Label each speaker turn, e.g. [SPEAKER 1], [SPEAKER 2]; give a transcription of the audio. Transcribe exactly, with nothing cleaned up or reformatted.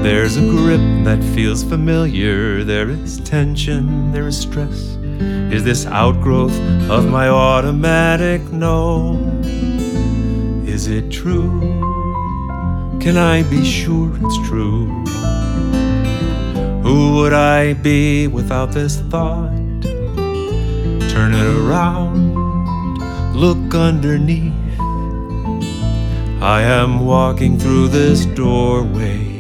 [SPEAKER 1] There's a grip that feels familiar. There is tension, there is stress. Is this outgrowth of my automatic? No. Is it true? Can I be sure it's true? Who would I be without this thought? Turn it around, look underneath. I am walking through this doorway.